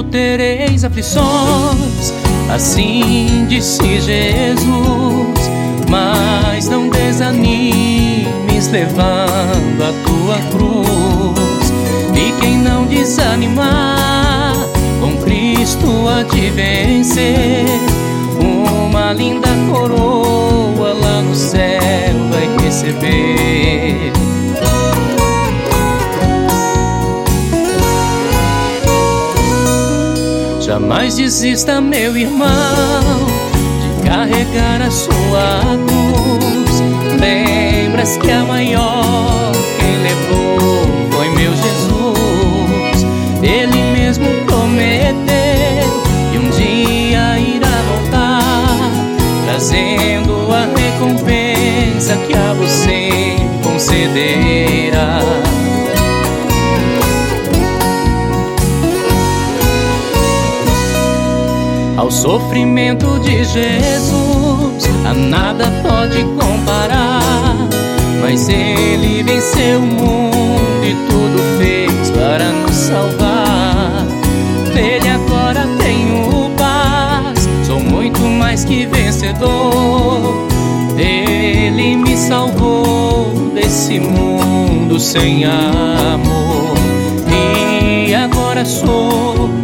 tereis aflições, assim disse Jesus. Mas não desanimes levando a tua cruz. E quem não desanimar, com Cristo há de vencer. Uma linda coroa lá no céu vai receber. Jamais desista, meu irmão, de carregar a sua cruz. Lembras que a maior quem levou foi meu Jesus. Ele mesmo prometeu que um dia irá voltar, trazendo a recompensa que a você concederá. Ao sofrimento de Jesus a nada pode comparar, mas Ele venceu o mundo e tudo fez para nos salvar. Dele agora tenho paz, sou muito mais que vencedor. Ele me salvou desse mundo sem amor, e agora sou